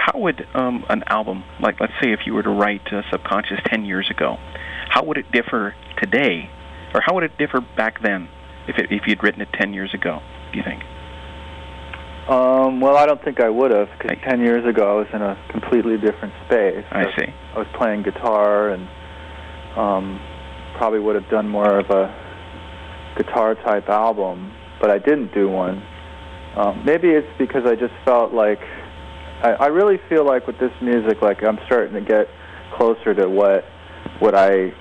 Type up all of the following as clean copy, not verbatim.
how would an album, like let's say if you were to write Subconscious 10 years ago, how would it differ today, or how would it differ back then if you'd written it 10 years ago, do you think? Well, I don't think I would have, because 10 years ago I was in a completely different space. I see. I was playing guitar and probably would have done more of a guitar-type album, but I didn't do one. Maybe it's because I just felt like, I really feel like with this music, like I'm starting to get closer to what I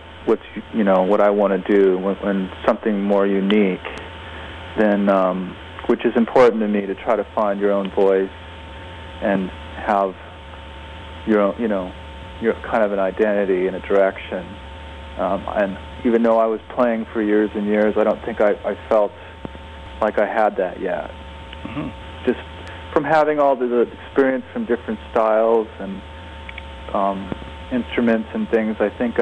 want to do when something more unique than, which is important to me, to try to find your own voice and have your own, your kind of an identity and a direction. And even though I was playing for years and years, I don't think I felt like I had that yet. Mm-hmm. Just from having all the experience from different styles and instruments and things, I think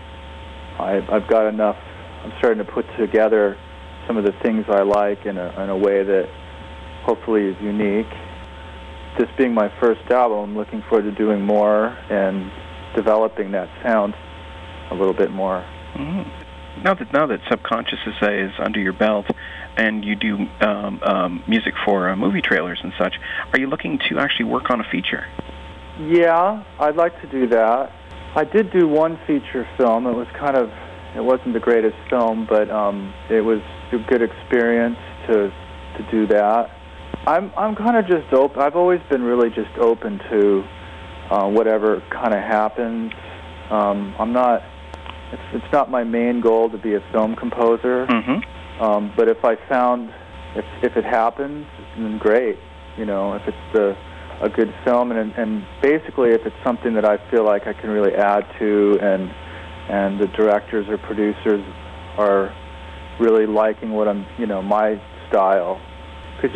I've got enough. I'm starting to put together some of the things I like in a way that hopefully is unique. This being my first album, I'm looking forward to doing more and developing that sound a little bit more. Mm-hmm. Now that Subconscious is under your belt, and you do music for movie trailers and such, are you looking to actually work on a feature? Yeah, I'd like to do that. I did do one feature film. It wasn't the greatest film, but it was a good experience to do that. I'm kind of just open. I've always been really just open to whatever kind of happens. I'm not. It's not my main goal to be a film composer. Mm-hmm. But if it happens, then great. If it's a good film, and basically if it's something that I feel like I can really add to, and the directors or producers are really liking what I'm, my style. Because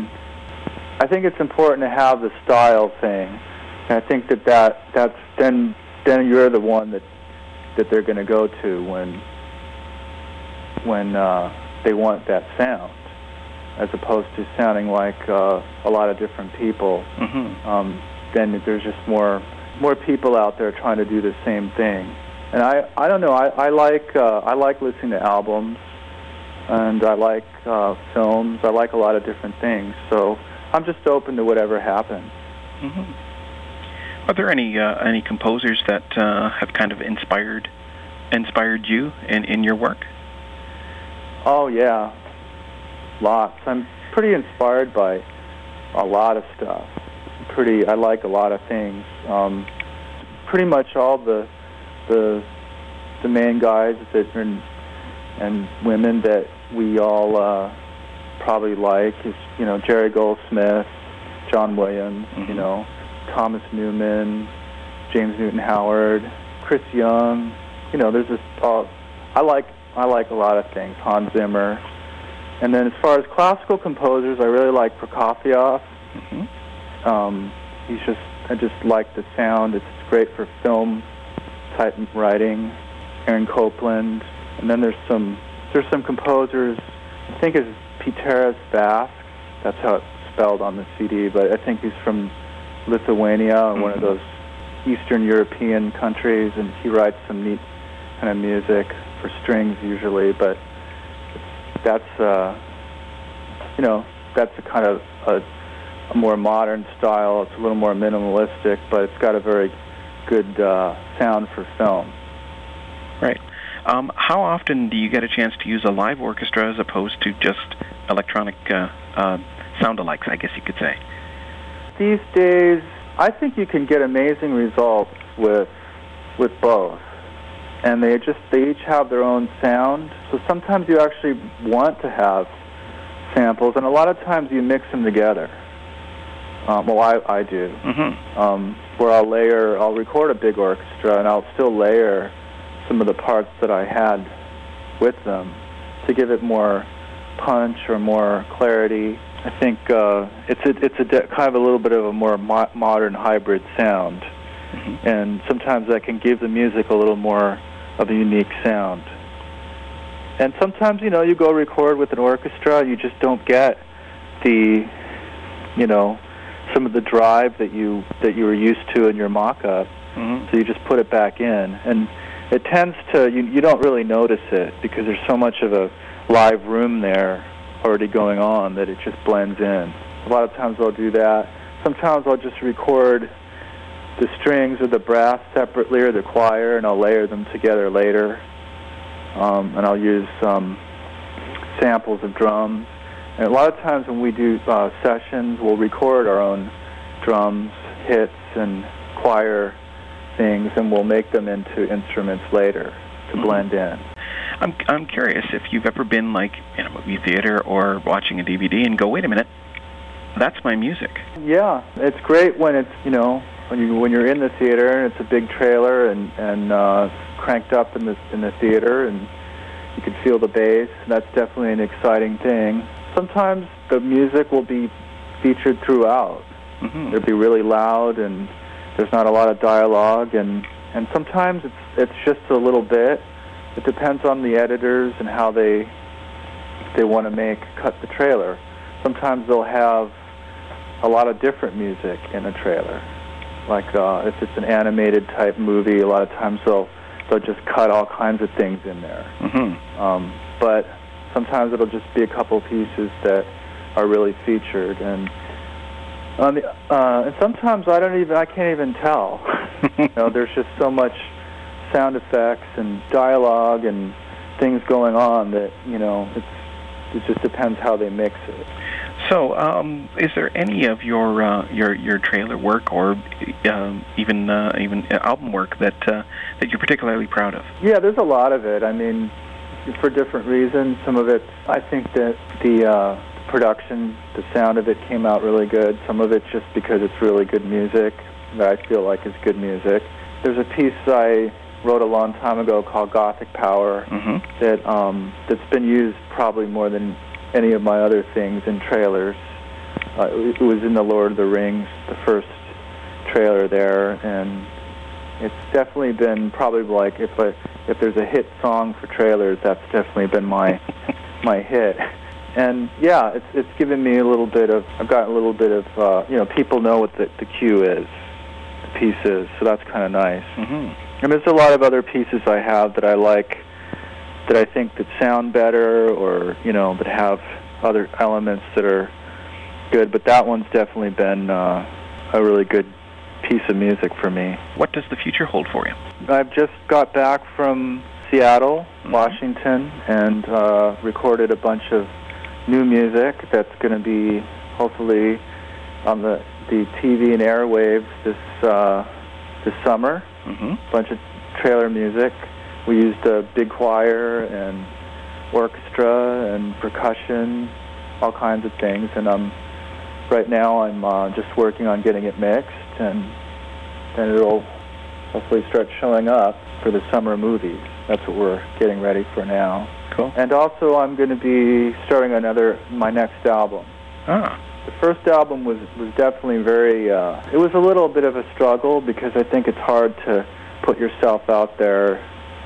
I think it's important to have the style thing, and I think that's then you're the one that they're going to go to when they want that sound, as opposed to sounding like a lot of different people. Mm-hmm. Then there's just more people out there trying to do the same thing. And I don't know. I like listening to albums, and I like films. I like a lot of different things. So I'm just open to whatever happens. Mm-hmm. Are there any composers that have kind of inspired you in your work? Oh yeah, lots. I'm pretty inspired by a lot of stuff. I like a lot of things. Pretty much all the main guys and women that we all probably like is Jerry Goldsmith, John Williams, mm-hmm. Thomas Newman, James Newton Howard, Chris Young. There's just I like a lot of things. Hans Zimmer. And then as far as classical composers, I really like Prokofiev. Mm-hmm. I just like the sound. It's great for film type writing. Aaron Copland. And then there's some composers. I think it's Piteras Vasks. That's how it's spelled on the CD, but I think he's from Lithuania, or one of those Eastern European countries, and he writes some neat kind of music for strings usually, but that's that's a kind of a more modern style. It's a little more minimalistic, but it's got a very good sound for film. Right. How often do you get a chance to use a live orchestra as opposed to just electronic sound-alikes, I guess you could say? These days, I think you can get amazing results with both. And they each have their own sound. So sometimes you actually want to have samples, and a lot of times you mix them together. I do. Mm-hmm. Where I'll record a big orchestra, and I'll still layer some of the parts that I had with them to give it more punch or more clarity. I think it's kind of a little bit of a more modern hybrid sound, mm-hmm. and sometimes that can give the music a little more of a unique sound. And sometimes, you go record with an orchestra, you just don't get the some of the drive that you were used to in your mock-up. Mm-hmm. So you just put it back in, and it tends to you don't really notice it because there's so much of a live room there already going on that it just blends in. A lot of times I'll do that. Sometimes I'll just record the strings or the brass separately or the choir, and I'll layer them together later. And I'll use samples of drums. And a lot of times when we do sessions, we'll record our own drums, hits, and choir things, and we'll make them into instruments later to blend in. I'm curious if you've ever been like in a movie theater or watching a DVD and go, wait a minute, that's my music. Yeah, it's great when it's when you're in the theater and it's a big trailer and cranked up in the theater and you can feel the bass. That's definitely an exciting thing. Sometimes the music will be featured throughout. Mm-hmm. It'll be really loud and there's not a lot of dialogue, and sometimes it's just a little bit. It depends on the editors and how they want to cut the trailer. Sometimes they'll have a lot of different music in a trailer. Like if it's an animated type movie, a lot of times they'll just cut all kinds of things in there. Mm-hmm. But sometimes it'll just be a couple pieces that are really featured, and sometimes I can't even tell. There's just so much sound effects and dialogue and things going on that it just depends how they mix it. So, is there any of your trailer work or even album work that you're particularly proud of? Yeah, there's a lot of it. I mean, for different reasons. Some of it, I think that the production, the sound of it came out really good. Some of it just because it's really good music that I feel like is good music. There's a piece I wrote a long time ago called Gothic Power that's been used probably more than any of my other things in trailers. It was in The Lord of the Rings, the first trailer there, and it's definitely been probably like if there's a hit song for trailers, that's definitely been my hit. And yeah, it's given me a little bit of, I've gotten a little bit of, people know what the cue is, the piece is, so that's kind of nice. Mm-hmm. And there's a lot of other pieces I have that I like, that I think that sound better, or, that have other elements that are good, but that one's definitely been a really good piece of music for me. What does the future hold for you? I've just got back from Seattle, Washington, and recorded a bunch of new music that's going to be hopefully on the TV and airwaves this summer. Mm-hmm. A bunch of trailer music. We used a big choir and orchestra and percussion, all kinds of things. And right now I'm just working on getting it mixed, and then it'll hopefully start showing up for the summer movies. That's what we're getting ready for now. Cool. And also I'm going to be starting my next album. Ah. The first album was definitely very, it was a little bit of a struggle because I think it's hard to put yourself out there.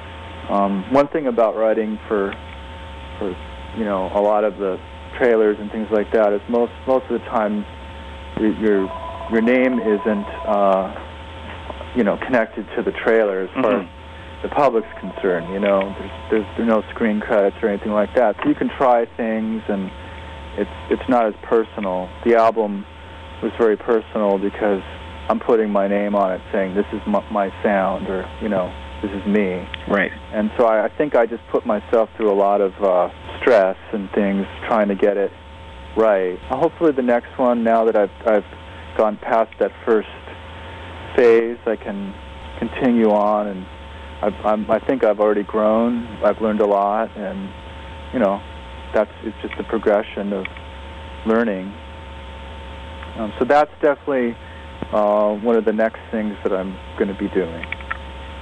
One thing about writing for a lot of the trailers and things like that is most of the time your name isn't connected to the trailer as far as the public's concerned. There's no screen credits or anything like that, so you can try things, and it's not as personal. The album was very personal because I'm putting my name on it, saying this is my sound, or this is me. Right. And so I think I just put myself through a lot of stress and things trying to get it right. Hopefully the next one, now that I've gone past that first phase, I can continue on, and I think I've already grown. I've learned a lot, and it's just a progression of learning. So that's definitely one of the next things that I'm going to be doing.